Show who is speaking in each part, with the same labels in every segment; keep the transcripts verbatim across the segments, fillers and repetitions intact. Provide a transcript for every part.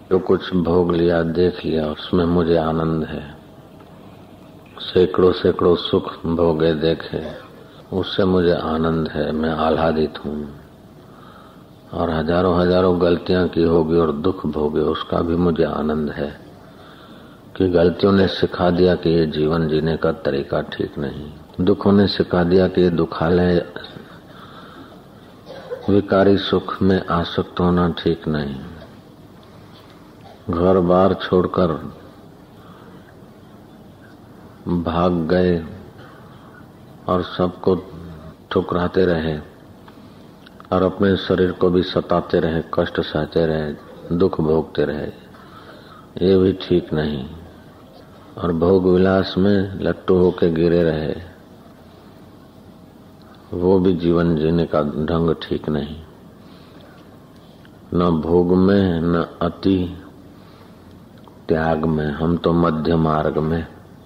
Speaker 1: जो कुछ भोग लिया, देख लिया, उसमें मुझे आनंद है। सैकड़ों सैकड़ों सुख भोगे देखे, उससे मुझे आनंद है, मैं आह्लादित हूँ। और हजारों हजारों गलतियां की होगी और दुख भोगे, उसका भी मुझे आनंद है कि गलतियों ने सिखा दिया कि ये जीवन जीने का तरीका ठीक नहीं। दुखों ने सिखा दिया कि ये दुखालय विकारी सुख में आसक्त होना ठीक नहीं। घर बार छोड़कर भाग गए और सबको ठुकराते रहे और अपने शरीर को भी सताते रहे, कष्ट सहते रहे, दुख भोगते रहे, ये भी ठीक नहीं। और भोग विलास में लट्टू होके गिरे रहे, वो भी जीवन जीने का ढंग ठीक नहीं। न भोग में न अति त्याग में, हम तो मध्य मार्ग में।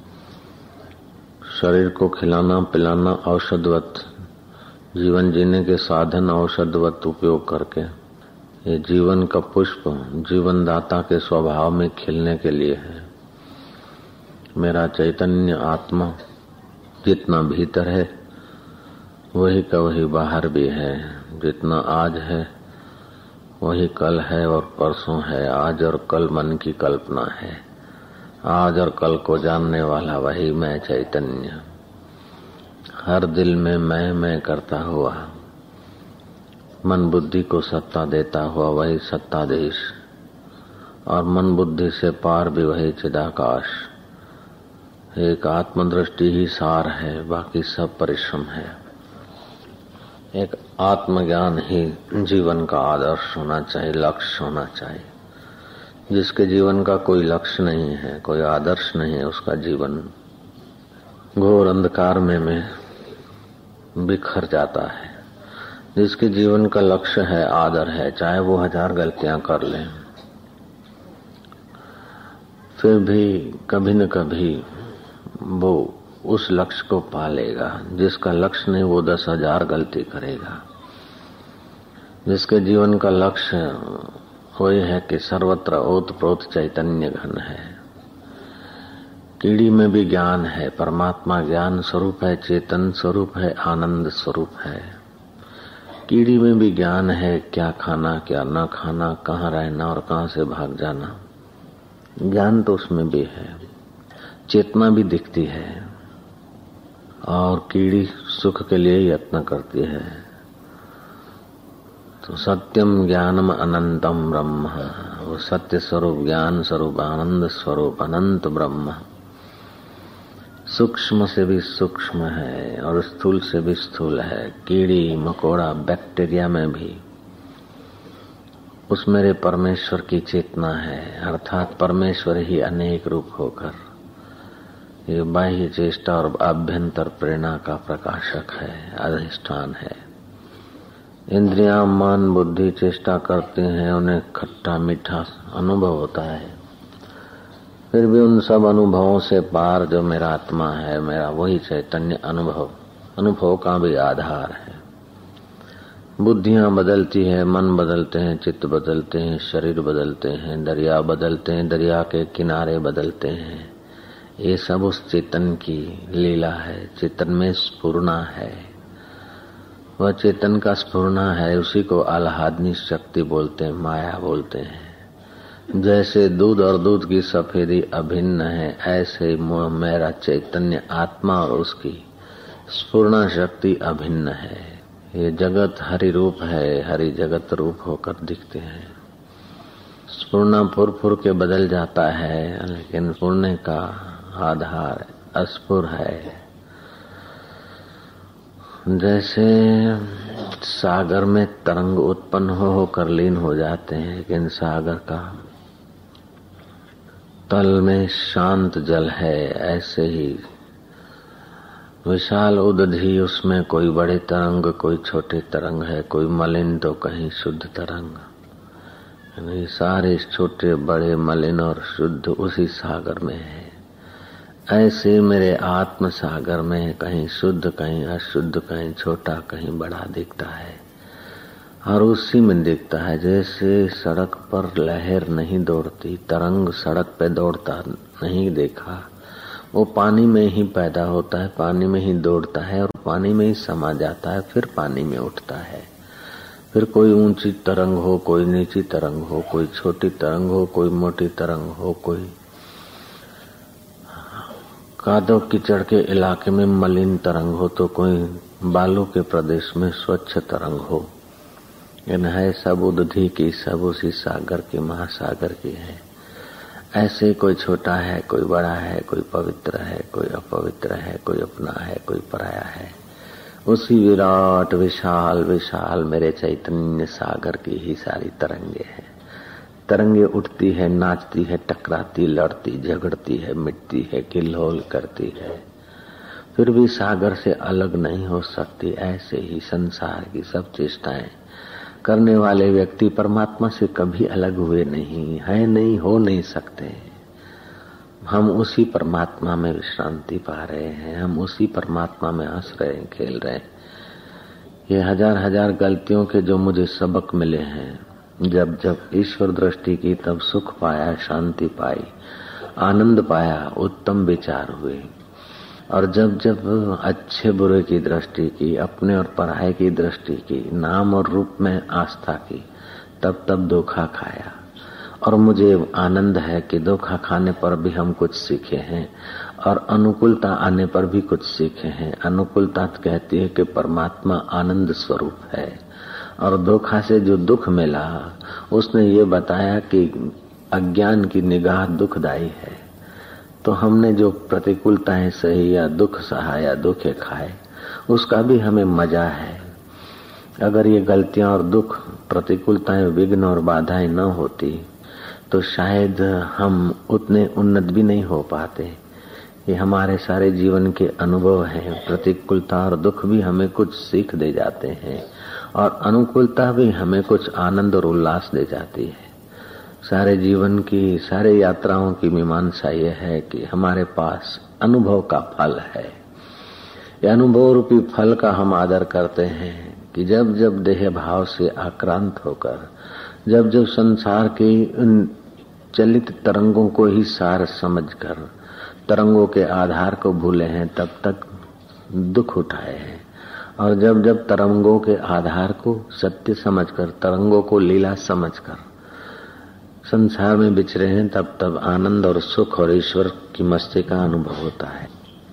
Speaker 1: शरीर को खिलाना पिलाना औषधवत, जीवन जीने के साधन औषधवत उपयोग करके, ये जीवन का पुष्प जीवन दाता के स्वभाव में खिलने के लिए है। मेरा चैतन्य आत्मा जितना भीतर है वही का वही बाहर भी है। जितना आज है वही कल है और परसों है। आज और कल मन की कल्पना है। आज और कल को जानने वाला वही मैं चैतन्य, हर दिल में मैं मैं करता हुआ, मन बुद्धि को सत्ता देता हुआ वही सत्ताधीश, और मन बुद्धि से पार भी वही चिदाकाश। एक आत्मदृष्टि ही सार है, बाकी सब परिश्रम है। एक आत्मज्ञान ही जीवन का आदर्श होना चाहिए, लक्ष्य होना चाहिए। जिसके जीवन का कोई लक्ष्य नहीं है, कोई आदर्श नहीं है, उसका जीवन घोर अंधकार में में बिखर जाता है। जिसके जीवन का लक्ष्य है, आदर है, चाहे वो हजार गलतियां कर ले, फिर भी कभी न कभी वो उस लक्ष्य को पा लेगा। जिसका लक्ष्य नहीं वो दस हजार गलती करेगा। जिसके जीवन का लक्ष्य वही है कि सर्वत्र ओतप्रोत चैतन्य घन है। कीड़ी में भी ज्ञान है, परमात्मा ज्ञान स्वरूप है, चेतन स्वरूप है, आनंद स्वरूप है। कीड़ी में भी ज्ञान है, क्या खाना क्या न खाना, कहाँ रहना और कहाँ से भाग जाना, ज्ञान तो उसमें भी है। चेतना भी दिखती है और कीड़ी सुख के लिए यत्न करती है। तो सत्यम ज्ञानम अनंतम ब्रह्म, वो सत्य स्वरूप, ज्ञान स्वरूप, आनंद स्वरूप, अनंत ब्रह्म सूक्ष्म से भी सूक्ष्म है और स्थूल से भी स्थूल है। कीड़ी मकोड़ा बैक्टीरिया में भी उस मेरे परमेश्वर की चेतना है, अर्थात परमेश्वर ही अनेक रूप होकर ये बाह्य चेष्टा और आभ्यंतर प्रेरणा का प्रकाशक है, अधिष्ठान है। इंद्रियां मन बुद्धि चेष्टा करते हैं, उन्हें खट्टा मीठा अनुभव होता है, फिर भी उन सब अनुभवों से पार जो मेरा आत्मा है, मेरा वही चैतन्य अनुभव अनुभव का भी आधार है। बुद्धियां बदलती है, मन बदलते हैं, चित्त बदलते हैं, शरीर बदलते हैं, दरिया बदलते हैं, दरिया के किनारे बदलते हैं। ये सब उस चेतन की लीला है। चेतन में स्फुरना है, वह चेतन का स्फुरना है, उसी को आह्लादनी शक्ति बोलते हैं, माया बोलते हैं। जैसे दूध और दूध की सफेदी अभिन्न है, ऐसे मेरा चैतन्य आत्मा और उसकी स्फुरना शक्ति अभिन्न है। ये जगत हरि रूप है, हरि जगत रूप होकर दिखते हैं। स्फुरना फुर फुर के बदल जाता है, लेकिन फुरने का आधार अस्फुर है। जैसे सागर में तरंग उत्पन्न हो होकर लीन हो जाते हैं, लेकिन सागर का तल में शांत जल है, ऐसे ही विशाल उदधि, उसमें कोई बड़े तरंग कोई छोटे तरंग है, कोई मलिन तो कहीं शुद्ध तरंग। यानी सारे छोटे बड़े मलिन और शुद्ध उसी सागर में है। ऐसे मेरे आत्म सागर में कहीं शुद्ध कहीं अशुद्ध, कहीं छोटा कहीं बड़ा दिखता है। और उसी में दिखता है जैसे सड़क पर लहर नहीं दौड़ती, तरंग सड़क पे दौड़ता नहीं देखा, वो पानी में ही पैदा होता है, पानी में ही दौड़ता है और पानी में ही समा जाता है, फिर पानी में उठता है। फिर कोई ऊंची तरंग हो, कोई नीची तरंग हो, कोई छोटी तरंग हो, कोई मोटी तरंग हो, कोई कादव कीचड़ के इलाके में मलिन तरंग हो, तो कोई बालू के प्रदेश में स्वच्छ तरंग हो। इन है सब उदधि की, सब उसी सागर की, महासागर की है। ऐसे कोई छोटा है, कोई बड़ा है, कोई पवित्र है, कोई अपवित्र है, कोई अपना है, कोई पराया है। उसी विराट विशाल विशाल मेरे चैतन्य सागर की ही सारी तरंगे हैं। तरंगे उठती है, नाचती है, टकराती, लड़ती, झगड़ती है, मिटती है, किल्लोल करती है, फिर भी सागर से अलग नहीं हो सकती। ऐसे ही संसार की सब चेष्टाएं करने वाले व्यक्ति परमात्मा से कभी अलग हुए नहीं है, नहीं हो नहीं सकते। हम उसी परमात्मा में विश्रांति पा रहे हैं, हम उसी परमात्मा में हंस रहे हैं, खेल रहे हैं। ये हजार हजार गलतियों के जो मुझे सबक मिले हैं, जब जब ईश्वर दृष्टि की तब सुख पाया, शांति पाई, आनंद पाया, उत्तम विचार हुए। और जब जब अच्छे बुरे की दृष्टि की, अपने और पराये की दृष्टि की, नाम और रूप में आस्था की, तब तब धोखा खाया। और मुझे आनंद है कि धोखा खाने पर भी हम कुछ सीखे हैं और अनुकूलता आने पर भी कुछ सीखे हैं। अनुकूलता कहती है कि परमात्मा आनंद स्वरूप है, और धोखा से जो दुख मिला उसने ये बताया कि अज्ञान की निगाह दुखदायी है। तो हमने जो प्रतिकूलताएं सही या दुख सहा या दुखे खाए, उसका भी हमें मजा है। अगर ये गलतियां और दुख, प्रतिकूलताएं, विघ्न और बाधाएं न होती तो शायद हम उतने उन्नत भी नहीं हो पाते। ये हमारे सारे जीवन के अनुभव हैं। प्रतिकूलता और दुख भी हमें कुछ सीख दे जाते हैं, और अनुकूलता भी हमें कुछ आनंद और उल्लास दे जाती है। सारे जीवन की, सारे यात्राओं की मीमांसा ये है कि हमारे पास अनुभव का फल है। ये अनुभव रूपी फल का हम आदर करते हैं कि जब जब देह भाव से आक्रांत होकर, जब जब संसार की उन चलित तरंगों को ही सार समझकर तरंगों के आधार को भूले हैं, तब तक दुख उठाए हैं। और जब जब तरंगों के आधार को सत्य समझकर, तरंगों को लीला समझकर संसार में विचरे हैं, तब तब आनंद और सुख और ईश्वर की मस्ती का अनुभव होता है।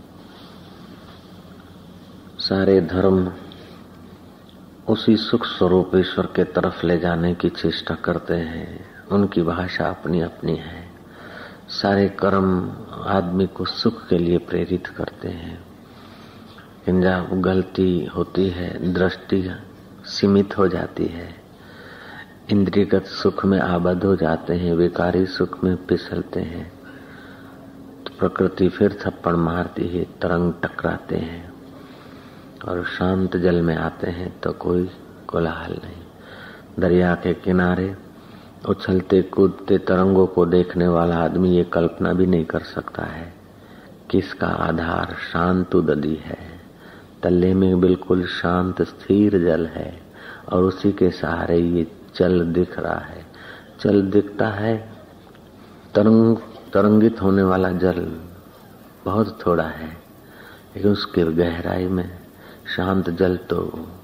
Speaker 1: सारे धर्म उसी सुख स्वरूप ईश्वर के तरफ ले जाने की चेष्टा करते हैं। उनकी भाषा अपनी अपनी है। सारे कर्म आदमी को सुख के लिए प्रेरित करते हैं। लेकिन जब गलती होती है, दृष्टि सीमित हो जाती है, इंद्रियगत सुख में आबद्ध हो जाते हैं, विकारी सुख में फिसलते हैं, तो प्रकृति फिर थप्पड़ मारती है, तरंग टकराते हैं और शांत जल में आते हैं तो कोई कोलाहल नहीं। दरिया के किनारे उछलते कूदते तरंगों को देखने वाला आदमी ये कल्पना भी नहीं कर सकता है किसका आधार शांत उदधि है। तल्ले में बिल्कुल शांत स्थिर जल है और उसी के सहारे ये जल दिख रहा है। जल दिखता है, तरंग तरंगित होने वाला जल बहुत थोड़ा है, लेकिन उसके गहराई में शांत जल तो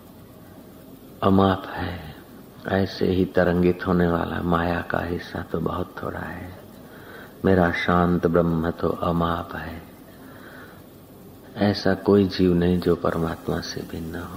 Speaker 1: अमाप है। ऐसे ही तरंगित होने वाला माया का हिस्सा तो बहुत थोड़ा है। मेरा शांत ब्रह्म तो अमाप है। ऐसा कोई जीव नहीं जो परमात्मा से भिन्न हो।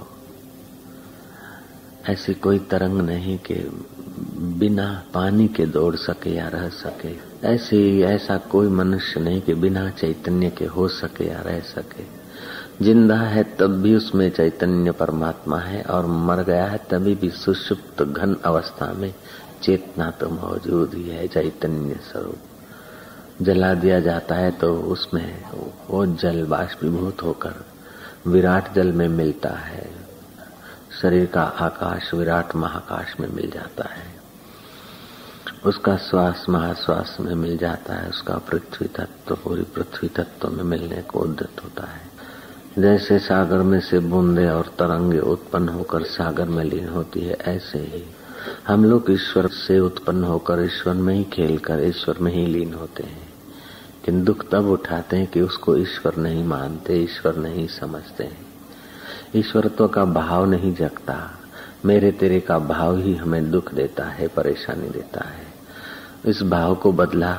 Speaker 1: ऐसी कोई तरंग नहीं कि बिना पानी के दौड़ सके या रह सके। ऐसी ऐसा कोई मनुष्य नहीं कि बिना चैतन्य के हो सके या रह सके। जिंदा है तब भी उसमें चैतन्य परमात्मा है, और मर गया है तभी भी सुषुप्त घन अवस्था में चेतना तो मौजूद ही है, चैतन्य स्वरूप। जला दिया जाता है तो उसमें वो जल बाष्पीभूत होकर विराट जल में मिलता है। शरीर का आकाश विराट महाकाश में मिल जाता है, उसका श्वास महाश्वास में मिल जाता है, उसका पृथ्वी तत्व पूरी पृथ्वी तत्व में मिलने को उद्यत होता है। जैसे सागर में से बूंदे और तरंगे उत्पन्न होकर सागर में लीन होती है, ऐसे ही हम लोग ईश्वर से उत्पन्न होकर ईश्वर में ही खेलकर ईश्वर में ही लीन होते हैं। किंतु दुख तब उठाते हैं कि उसको ईश्वर नहीं मानते, ईश्वर नहीं समझते हैं। ईश्वरत्व का भाव नहीं जगता, मेरे तेरे का भाव ही हमें दुख देता है, परेशानी देता है। इस भाव को बदला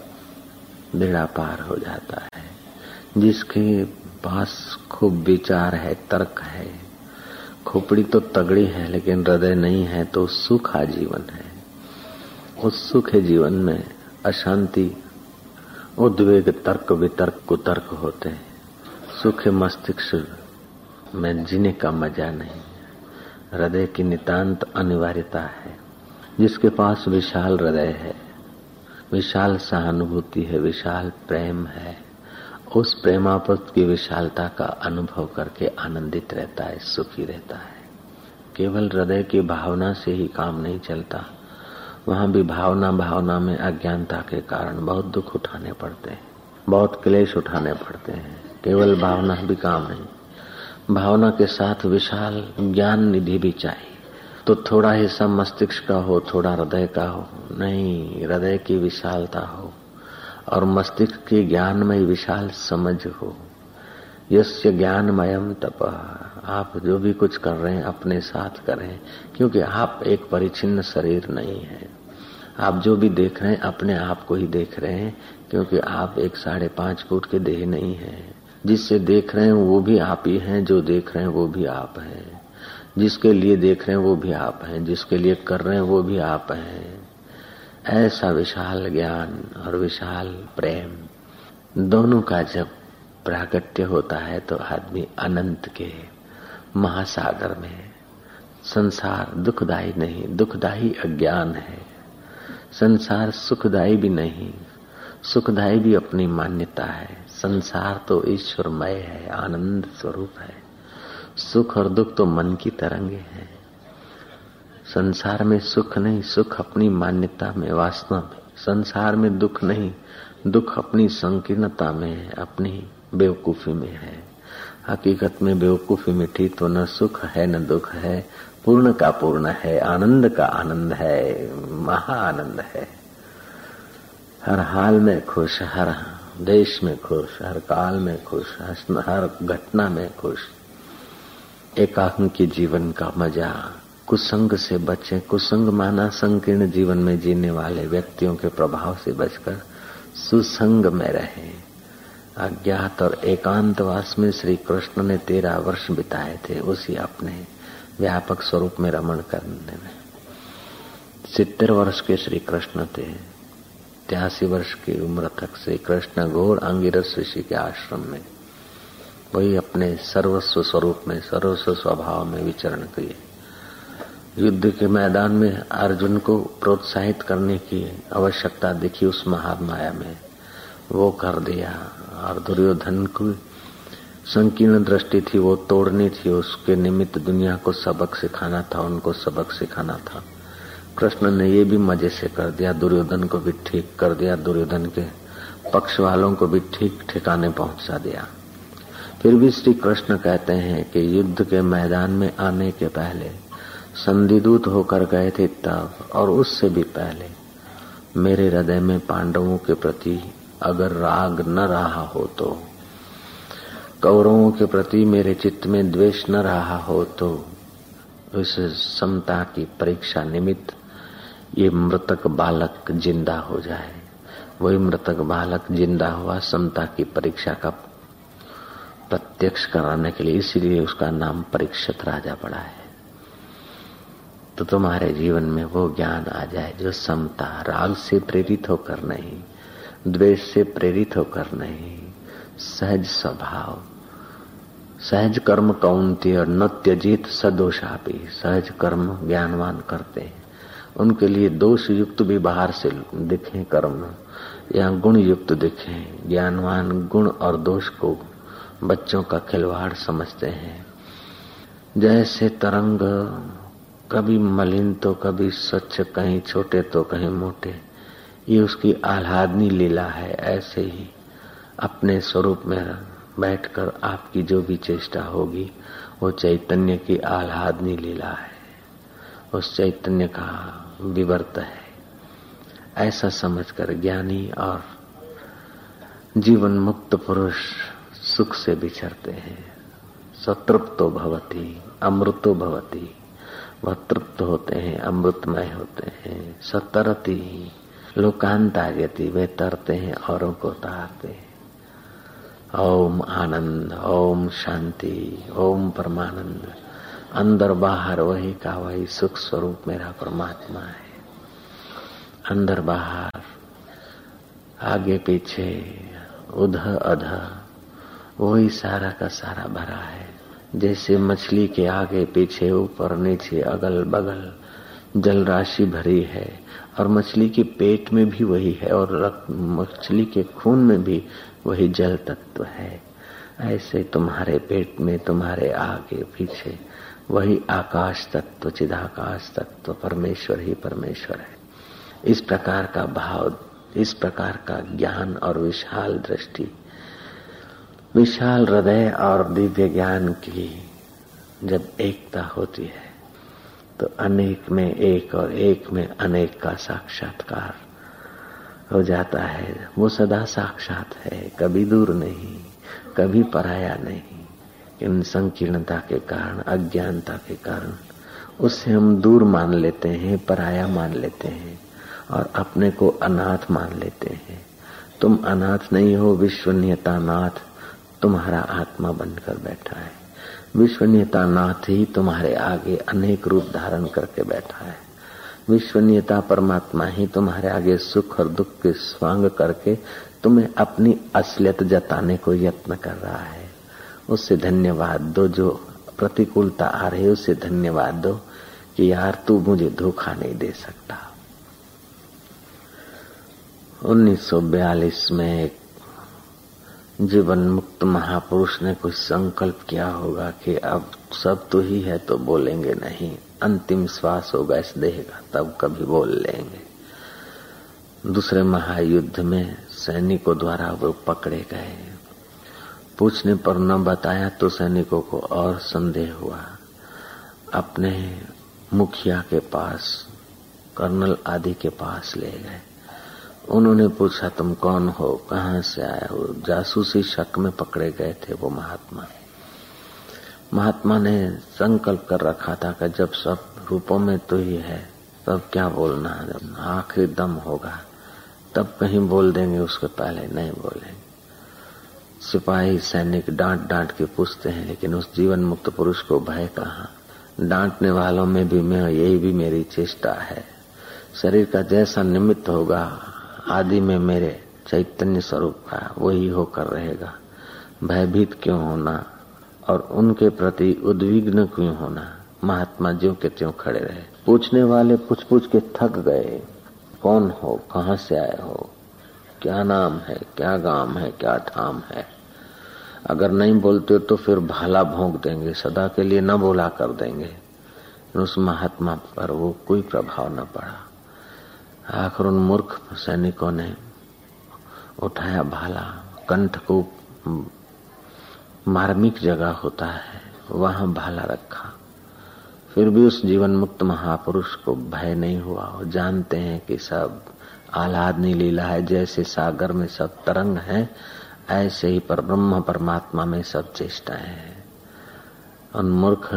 Speaker 1: बेड़ा पार हो जाता है। जिसके पास खूब विचार है, तर्क है, खोपड़ी तो तगड़ी है लेकिन हृदय नहीं है, तो सुख आजीवन है। उस सुख जीवन में अशांति, उद्वेग, तर्क वितर्क कुतर्क होते हैं। सुख मस्तिष्क में जीने का मजा नहीं, हृदय की नितांत अनिवार्यता है। जिसके पास विशाल हृदय है, विशाल सहानुभूति है, विशाल प्रेम है, उस प्रेमापत की विशालता का अनुभव करके आनंदित रहता है, सुखी रहता है। केवल हृदय की भावना से ही काम नहीं चलता, वहां भी भावना भावना में अज्ञानता के कारण बहुत दुख उठाने पड़ते हैं, बहुत क्लेश उठाने पड़ते हैं। केवल भावना भी काम नहीं, भावना के साथ विशाल ज्ञान निधि भी चाहिए। तो थोड़ा हिस्सा मस्तिष्क का हो, थोड़ा हृदय का हो, नहीं, हृदय की विशालता हो और मस्तिष्क के ज्ञान में विशाल समझ हो। यस्य ज्ञानमयम तपः, आप जो भी कुछ कर रहे हैं अपने साथ करें, क्योंकि आप एक परिचिन्न शरीर नहीं है। आप जो भी देख रहे हैं अपने आप को ही देख रहे हैं, क्योंकि आप एक साढ़े पांच फुट के देह नहीं है। जिससे देख रहे हैं वो भी आप ही हैं, जो देख रहे हैं वो भी आप हैं, जिसके लिए देख रहे हैं वो भी आप हैं, जिसके लिए कर रहे हैं वो भी आप हैं। ऐसा विशाल ज्ञान और विशाल प्रेम दोनों का जब प्राकट्य होता है तो आदमी अनंत के महासागर में, संसार दुखदायी नहीं, दुखदायी अज्ञान है। संसार सुखदायी भी नहीं, सुखदायी भी अपनी मान्यता है। संसार तो ईश्वरमय है, आनंद स्वरूप है। सुख और दुख तो मन की तरंगे हैं। संसार में सुख नहीं, सुख अपनी मान्यता में, वासना में। संसार में दुख नहीं, दुख अपनी संकीर्णता में, अपनी बेवकूफी में है। हकीकत में बेवकूफी मिठी तो न सुख है न दुख है, पूर्ण का पूर्ण है, आनंद का आनंद है, महा आनंद है। हर हाल में खुश, हर देश में खुश, हर काल में खुश, हर घटना में खुश। एकांकी जीवन का मजा। कुसंग से बचे, कुसंग माना संकीर्ण जीवन में जीने वाले व्यक्तियों के प्रभाव से बचकर सुसंग में रहे। अज्ञात और एकांतवास में श्री कृष्ण ने तेरह वर्ष बिताए थे, उसी अपने व्यापक स्वरूप में रमण करने में। सितर वर्ष के श्री कृष्ण थे, तिरासी वर्ष की उम्र तक श्री कृष्ण घोर अंगिरस ऋषि के आश्रम में वही अपने सर्वस्व स्वरूप में, सर्वस्व स्वभाव में विचरण किए। युद्ध के मैदान में अर्जुन को प्रोत्साहित करने की आवश्यकता दिखी उस महामाया में, वो कर दिया। और दुर्योधन को संकीर्ण दृष्टि थी, वो तोड़नी थी, उसके निमित्त दुनिया को सबक सिखाना था, उनको सबक सिखाना था। कृष्ण ने ये भी मजे से कर दिया, दुर्योधन को भी ठीक कर दिया, दुर्योधन के पक्ष वालों को भी ठीक ठिकाने पहुंचा दिया। फिर भी श्री कृष्ण कहते हैं कि युद्ध के मैदान में आने के पहले संधिदूत होकर गए थे तब, और उससे भी पहले मेरे हृदय में पांडवों के प्रति अगर राग न रहा हो तो, कौरवों के प्रति मेरे चित्त में द्वेष न रहा हो तो, इस समता की परीक्षा निमित्त ये मृतक बालक जिंदा हो जाए। वही मृतक बालक जिंदा हुआ समता की परीक्षा का प्रत्यक्ष कराने के लिए, इसीलिए उसका नाम परीक्षित राजा पड़ा है। तो तुम्हारे जीवन में वो ज्ञान आ जाए जो समता, राग से प्रेरित होकर नहीं, द्वेष से प्रेरित होकर नहीं, सहज स्वभाव, सहज कर्म कौन्तेय न त्यजेत सदोषापि। सहज कर्म ज्ञानवान करते हैं, उनके लिए दोष युक्त भी बाहर से दिखे कर्म या गुण युक्त दिखे, ज्ञानवान गुण और दोष को बच्चों का खिलवाड़ समझते हैं। जैसे तरंग कभी मलिन तो कभी स्वच्छ, कहीं छोटे तो कहीं मोटे, ये उसकी आह्लादनी लीला है। ऐसे ही अपने स्वरूप में बैठकर आपकी जो भी चेष्टा होगी वो चैतन्य की आह्लादनी लीला है, उस चैतन्य का विवर्त है। ऐसा समझकर ज्ञानी और जीवन मुक्त पुरुष सुख से विचरते हैं। सतृप्तो भवति अमृतो भवति, वह तृप्त होते हैं, अमृतमय होते हैं। सतरति लोकांतागति, वे तरते हैं औरों को तारते हैं। ओम आनंद, ओम शांति, ओम परमानंद, अंदर बाहर वही का वही सुख स्वरूप मेरा परमात्मा है। अंदर बाहर, आगे पीछे, उधर अधर, वही सारा का सारा भरा है। जैसे मछली के आगे पीछे, ऊपर नीचे, अगल बगल जल राशि भरी है और मछली के पेट में भी वही है और मछली के खून में भी वही जल तत्व है। ऐसे तुम्हारे पेट में, तुम्हारे आगे पीछे वही आकाश तत्व, चिदाकाश तत्व, परमेश्वर ही परमेश्वर है। इस प्रकार का भाव, इस प्रकार का ज्ञान और विशाल दृष्टि, विशाल हृदय और दिव्य ज्ञान की जब एकता होती है तो अनेक में एक और एक में अनेक का साक्षात्कार हो जाता है। वो सदा साक्षात है, कभी दूर नहीं, कभी पराया नहीं। इन संकीर्णता के कारण, अज्ञानता के कारण उससे हम दूर मान लेते हैं, पराया मान लेते हैं और अपने को अनाथ मान लेते हैं। तुम अनाथ नहीं हो, विश्वनीयता नाथ तुम्हारा आत्मा बनकर बैठा है। विश्वनीयता नाथ ही तुम्हारे आगे अनेक रूप धारण करके बैठा है। विश्वनीयता परमात्मा ही तुम्हारे आगे सुख और दुख के स्वांग करके तुम्हें अपनी असलियत जताने को यत्न कर रहा है। उससे धन्यवाद दो। जो प्रतिकूलता आ रही है उससे धन्यवाद दो कि यार तू मुझे धोखा नहीं दे सकता। उन्नीस सौ बयालीस में एक जीवन मुक्त महापुरुष ने कुछ संकल्प किया होगा कि अब सब तो ही है तो बोलेंगे नहीं, अंतिम श्वास होगा इस देह का तब कभी बोल लेंगे। दूसरे महायुद्ध में सैनिकों द्वारा वो पकड़े गए। पूछने पर न बताया तो सैनिकों को और संदेह हुआ। अपने मुखिया के पास, कर्नल आदि के पास ले गए। उन्होंने पूछा तुम कौन हो, कहाँ से आए हो? जासूसी शक में पकड़े गए थे वो महात्मा। महात्मा ने संकल्प कर रखा था कि जब सब रूपों में तो ही है तब क्या बोलना है, जब आखिरी दम होगा तब कहीं बोल देंगे, उसके पहले नहीं बोलेंगे। सिपाही सैनिक डांट डांट के पूछते हैं, लेकिन उस जीवन मुक्त पुरुष को भय कहाँ। डांटने वालों में भी मैं, यही भी मेरी चेष्टा है। शरीर का जैसा निमित्त होगा आदि में मेरे चैतन्य स्वरूप का वही होकर रहेगा। भयभीत क्यों होना और उनके प्रति उद्विग्न क्यों होना। महात्मा ज्यों के त्यों खड़े रहे। पूछने वाले पूछ पूछ के थक गए। कौन हो, कहाँ से आए हो, क्या नाम है, क्या गांव है, क्या ठाम है। अगर नहीं बोलते तो फिर भाला भोंक देंगे, सदा के लिए न बोला कर देंगे। उस महात्मा पर वो कोई प्रभाव न पड़ा। आखिर उन मूर्ख सैनिकों ने उठाया भाला। कंठकूप मार्मिक जगह होता है, वहां भाला रखा। फिर भी उस जीवन मुक्त महापुरुष को भय नहीं हुआ। वो जानते हैं कि सब आह्लादनी लीला है। जैसे सागर में सब तरंग है, ऐसे ही पर ब्रह्म परमात्मा में सब चेष्टाएं हैं। उन मूर्ख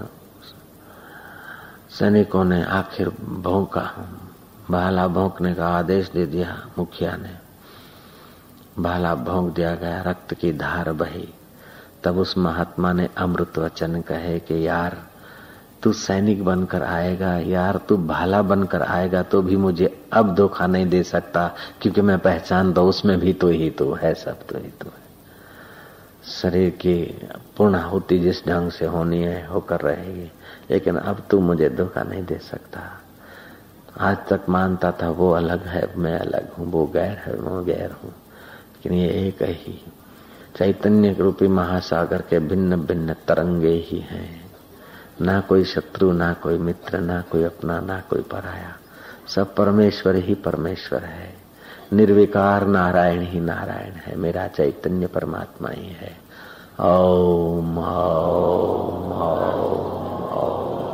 Speaker 1: सैनिकों ने आखिर भौंका, भाला भौंकने का आदेश दे दिया। मुखिया ने भाला भौंक दिया गया, रक्त की धार बही। तब उस महात्मा ने अमृत वचन कहे कि यार तू सैनिक बनकर आएगा, यार तू भाला बनकर आएगा तो भी मुझे अब धोखा नहीं दे सकता, क्योंकि मैं पहचान दो उसमें भी तो ही तो है, सब तो ही तो है। शरीर की पूर्णाहुति जिस ढंग से होनी है होकर रहेगी, लेकिन अब तू मुझे धोखा नहीं दे सकता। आज तक मानता था वो अलग है, मैं अलग हूँ, वो गैर है, मैं गैर हूँ, लेकिन ये एक ही चैतन्य रूपी महासागर के भिन्न भिन्न तरंगे ही हैं। ना कोई शत्रु, ना कोई मित्र, ना कोई अपना, ना कोई पराया। सब परमेश्वर ही परमेश्वर है। निर्विकार नारायण ही नारायण है। मेरा चैतन्य परमात्मा ही है। ओम ओम ओम।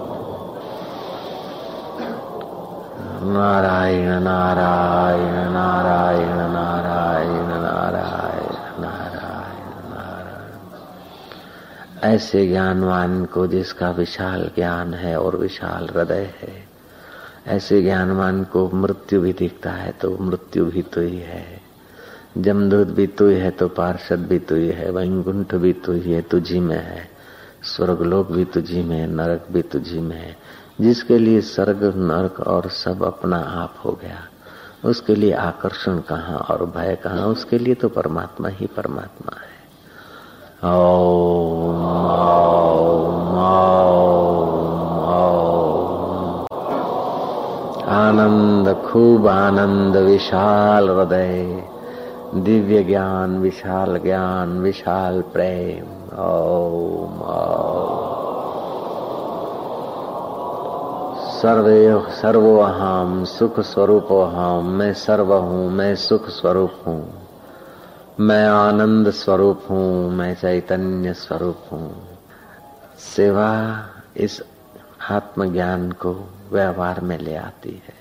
Speaker 1: नारायण नारायण नारायण नारायण नारायण नारायण नारायण। ऐसे ज्ञानवान को जिसका विशाल ज्ञान है और विशाल हृदय है, ऐसे ज्ञानवान को मृत्यु भी दिखता है तो मृत्यु भी तो ही है, जमदूत भी तू ही है तो पार्षद भी तू ही है, वैकुंठ भी तू ही है, तुझी में है, स्वर्गलोक भी तुझी में है, नरक भी तुझी में है। जिसके लिए स्वर्ग नरक और सब अपना आप हो गया, उसके लिए आकर्षण कहाँ और भय कहाँ, उसके लिए तो परमात्मा ही परमात्मा है। ओम ओम ओम। आनंद, खूब आनंद, विशाल हृदय, दिव्य ज्ञान, विशाल ज्ञान, विशाल प्रेम। ओम ओम। सर्वे सर्वो अहम सुख स्वरूप अहम। मैं सर्व हूँ, मैं सुख स्वरूप हूँ, मैं आनंद स्वरूप हूँ, मैं चैतन्य स्वरूप हूँ। सेवा इस आत्मज्ञान को व्यवहार में ले आती है,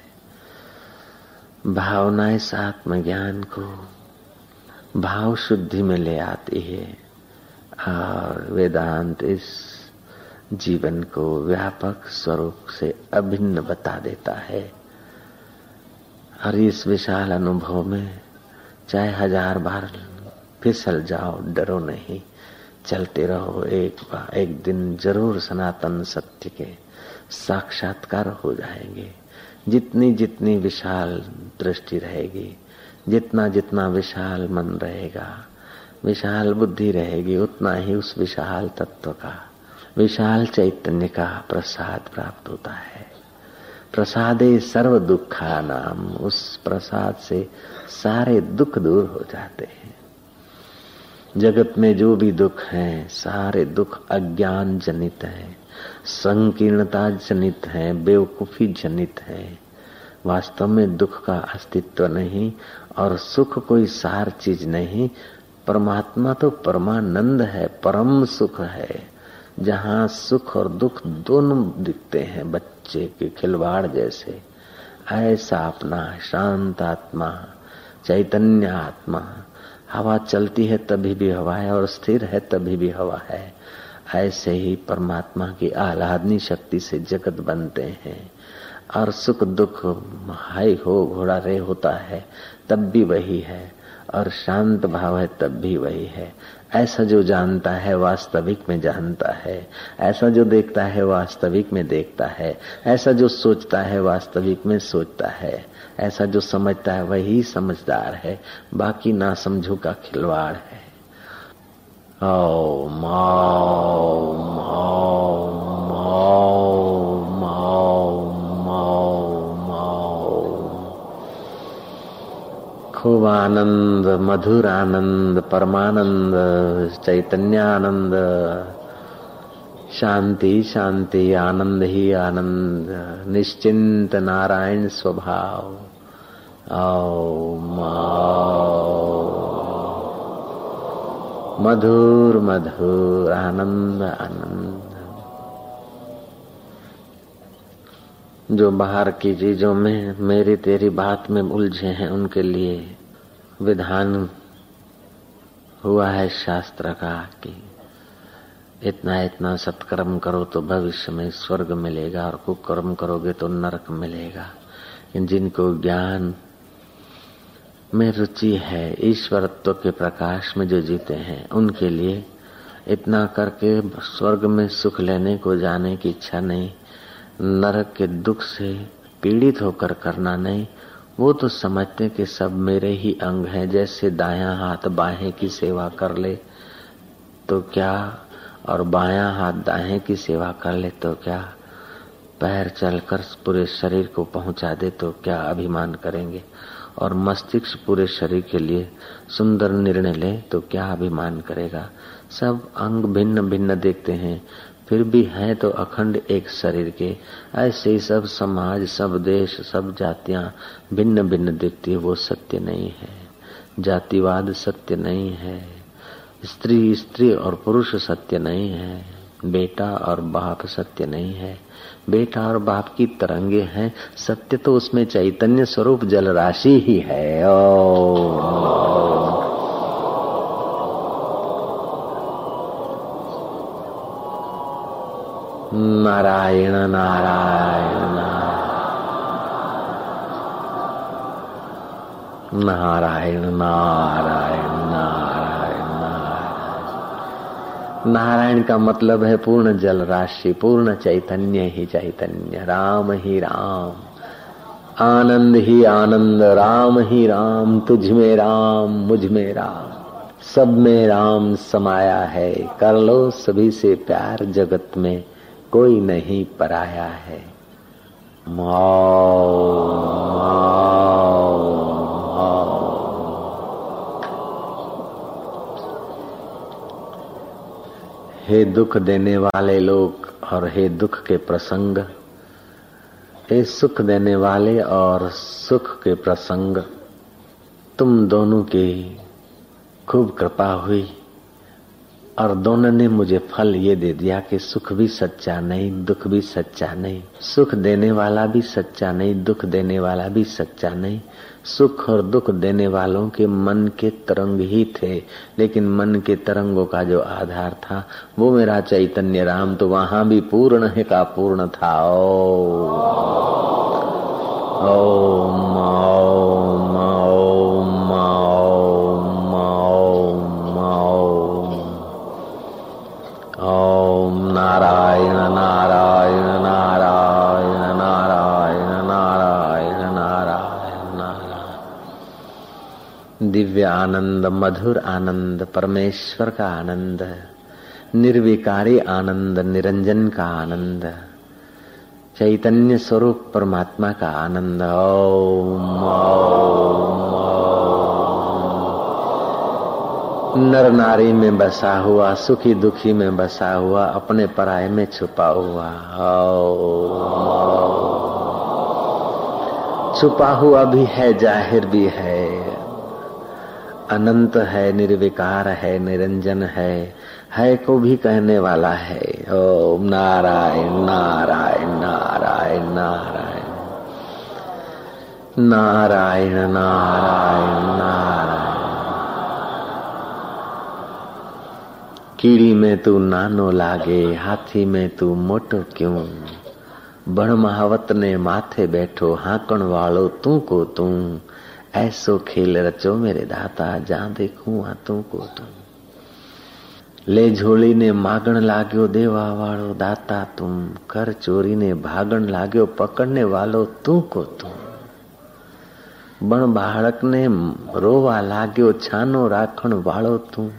Speaker 1: भावना इस आत्मज्ञान को भाव शुद्धि में ले आती है, और वेदांत इस जीवन को व्यापक स्वरूप से अभिन्न बता देता है। और इस विशाल अनुभव में चाहे हजार बार फिसल जाओ, डरो नहीं, चलते रहो। एक बार एक दिन जरूर सनातन सत्य के साक्षात्कार हो जाएंगे। जितनी जितनी विशाल दृष्टि रहेगी, जितना जितना विशाल मन रहेगा, विशाल बुद्धि रहेगी, उतना ही उस विशाल तत्व का, विशाल चैतन्य का प्रसाद प्राप्त होता है। प्रसादे सर्व दुखा नाम। उस प्रसाद से सारे दुख दूर हो जाते हैं। जगत में जो भी दुख हैं, सारे दुख अज्ञान जनित है, संकीर्णता जनित है, बेवकूफी जनित है। वास्तव में दुख का अस्तित्व नहीं और सुख कोई सार चीज नहीं। परमात्मा तो परमानंद है, परम सुख है, जहाँ सुख और दुख दोनों दिखते हैं बच्चे के खिलवाड़ जैसे। ऐसा अपना शांत आत्मा, चैतन्य आत्मा, हवा चलती है तभी भी हवा है और स्थिर है तभी भी हवा है। ऐसे ही परमात्मा की आह्लादनी शक्ति से जगत बनते हैं, और सुख दुख हाय हो घोड़ा रे होता है तब भी वही है, और शांत भाव है तब भी वही है। ऐसा जो जानता है वास्तविक में जानता है, ऐसा जो देखता है वास्तविक में देखता है, ऐसा जो सोचता है वास्तविक में सोचता है, ऐसा जो समझता है वही समझदार है, बाकी ना समझो का खिलवाड़ है। ओम ओम ओम ओम ओम ओम ओम। खूब आनंद, मधुर आनंद, परमानंद, चैतन्यानंद, शांति शांति, आनंद ही आनंद, निश्चिंत नारायण स्वभाव। ओम मधुर मधुर आनंद आनंद। जो बाहर की चीजों में मेरी तेरी बात में उलझे हैं, उनके लिए विधान हुआ है शास्त्र का कि इतना इतना सत्कर्म करो तो भविष्य में स्वर्ग मिलेगा, और कुकर्म करोगे तो नरक मिलेगा। जिनको ज्ञान में रुचि है, ईश्वरत्व के प्रकाश में जो जीते हैं, उनके लिए इतना करके स्वर्ग में सुख लेने को जाने की इच्छा नहीं, नरक के दुख से पीड़ित होकर करना नहीं। वो तो समझते कि सब मेरे ही अंग हैं। जैसे दायां हाथ बाहें की सेवा कर ले तो क्या, और बायां हाथ दाएं की सेवा कर ले तो क्या, पैर चलकर पूरे शरीर को पहुंचा दे तो क्या अभिमान करेंगे, और मस्तिष्क पूरे शरीर के लिए सुंदर निर्णय ले तो क्या अभिमान करेगा। सब अंग भिन्न भिन्न देखते हैं, फिर भी है तो अखंड एक शरीर के। ऐसे ही सब समाज, सब देश, सब जातियां भिन्न भिन्न दिखती है, वो सत्य नहीं है। जातिवाद सत्य नहीं है, स्त्री स्त्री और पुरुष सत्य नहीं है, बेटा और बाप सत्य नहीं है। बेटा और बाप की तरंगे हैं, सत्य तो उसमें चैतन्य स्वरूप जल राशि ही है। ओ नारायण नारायण नारायण नारायण नारायण नारायण। नारायण का मतलब है पूर्ण जल राशि, पूर्ण चैतन्य ही चैतन्य, राम ही राम, आनंद ही आनंद, राम ही राम, तुझ में राम मुझ में राम, सब में राम समाया है। कर लो सभी से प्यार, जगत में कोई नहीं पराया है। माओ माओ माओ। हे दुख देने वाले लोग और हे दुख के प्रसंग, हे सुख देने वाले और सुख के प्रसंग, तुम दोनों की खूब कृपा हुई और दोनों ने मुझे फल ये दे दिया कि सुख भी सच्चा नहीं, दुख भी सच्चा नहीं, सुख देने वाला भी सच्चा नहीं, दुख देने वाला भी सच्चा नहीं। सुख और दुख देने वालों के मन के तरंग ही थे, लेकिन मन के तरंगों का जो आधार था वो मेरा चैतन्य राम, तो वहां भी पूर्ण है का पूर्ण था। ओ ओम ओम ओम ओम ओम नारायण नारायण नारायण नारायण नारायण नारायण नारायण। दिव्य आनंद, मधुर आनंद, परमेश्वर का आनंद, निर्विकारी आनंद, निरंजन का आनंद, चैतन्य स्वरूप परमात्मा का आनंद। ओम ओम नर नारी में बसा हुआ, सुखी दुखी में बसा हुआ, अपने पराये में छुपा हुआ। छुपा हुआ भी है, जाहिर भी है, अनंत है, निर्विकार है, निरंजन है, है को भी कहने वाला है। ओम नारायण नारायण नारायण नारायण नारायण नारायण नारायण। कीड़ी में तू नानो लागे, हाथी में तू मोटो क्यों, बण महावत ने माथे बैठो, हाकण वालो तू को तू, ऐसो खेल रचो मेरे दाता, जहां देखूं आ तू को तू। ले झोली ने मागण लाग्यो, देवा वालो दाता तुम, कर चोरी ने भागण लाग्यो, पकड़ने वालो तू को तू। बण बाळक ने रोवा लाग्यो, छानो राखण वालो तू,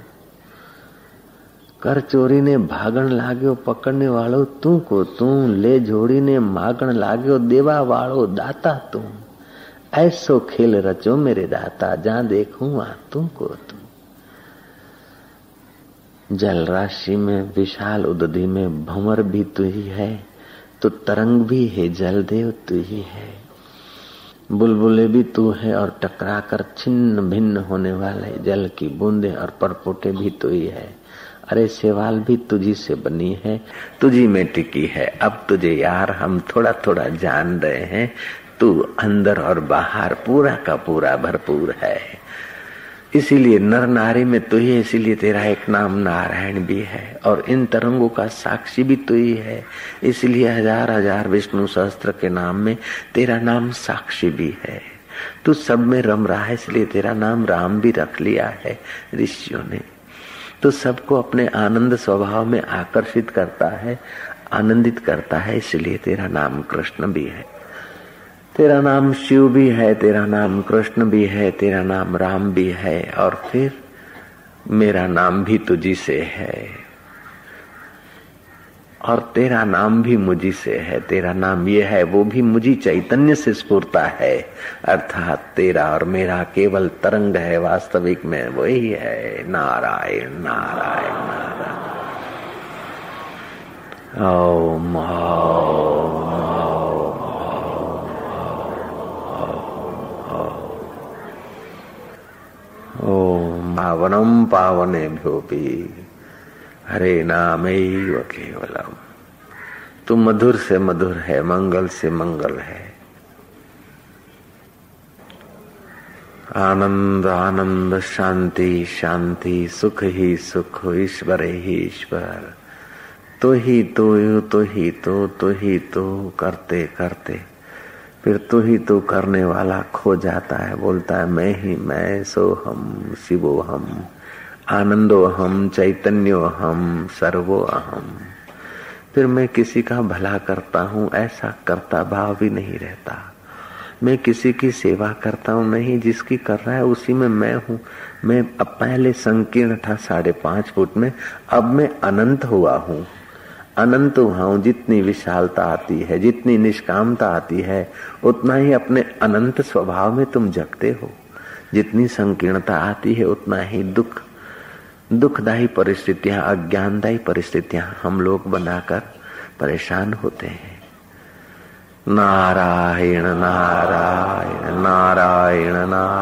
Speaker 1: कर चोरी ने भागण लाग्यो, पकड़ने वालो तू को तू। ले झोड़ी ने मागण लाग्यो, देवा वालो दाता तू, ऐसो खेल रचो मेरे दाता, जहां देखूं आ तू को तू। जल राशि में, विशाल उदधि में भंवर भी तू ही है, तो तरंग भी है, जल देव तू ही है, बुलबुले भी तू है, और टकरा कर छिन्न भिन्न होने वाले जल की बूंदे और परपोटे भी तू ही है। अरे सेवाल भी तुझी से बनी है, तुझी में टिकी है। अब तुझे यार हम थोड़ा थोड़ा जान रहे हैं, तू अंदर और बाहर पूरा का पूरा भरपूर है। इसीलिए नर नारी में तू ही, इसीलिए तेरा एक नाम नारायण भी है, और इन तरंगों का साक्षी भी तू ही है। इसलिए हजार हजार विष्णु सहस्त्र के नाम में तेरा नाम साक्षी भी है। तू सब में रम रहा है, इसलिए तेरा नाम राम भी रख लिया है ऋषियों ने। तो सबको अपने आनंद स्वभाव में आकर्षित करता है, आनंदित करता है, इसलिए तेरा नाम कृष्ण भी है, तेरा नाम शिव भी है, तेरा नाम कृष्ण भी है, तेरा नाम राम भी है, और फिर मेरा नाम भी तुझी से है, और तेरा नाम भी मुझी से है। तेरा नाम ये है, वो भी मुझी चैतन्य से स्फुरता है, अर्थात तेरा और मेरा केवल तरंग है, वास्तविक में वही है। नारायण नारायण नारायण। ओम ओम पावनम पावनेभ्योऽपि हरे नामैव केवलम। तू मधुर से मधुर है, मंगल से मंगल है। आनंद आनंद, शांति शांति, सुख ही सुख, ईश्वर ही ईश्वर। तो ही तो तो ही तो तो ही तो करते करते फिर तो ही तो करने वाला खो जाता है। बोलता है मैं ही मैं, सो हम शिवो हम, आनंदो हम, चैतन्यो हम, सर्वो अहम। फिर मैं किसी का भला करता हूँ ऐसा करता भाव भी नहीं रहता। मैं किसी की सेवा करता हूँ नहीं, जिसकी कर रहा है उसी में मैं हूँ। मैं अब पहले संकीर्ण था साढ़े पांच फुट में, अब मैं अनंत हुआ हूँ। अनंत हुआ हूँ। जितनी विशालता आती है, जितनी निष्कामता आती है, उतना ही अपने अनंत स्वभाव में तुम जगते हो। जितनी संकीर्णता आती है उतना ही दुख दुखदायी परिस्थितियां, अज्ञानदायी परिस्थितियां हम लोग बनाकर परेशान होते हैं। नारायण नारायण नारायण नारायण।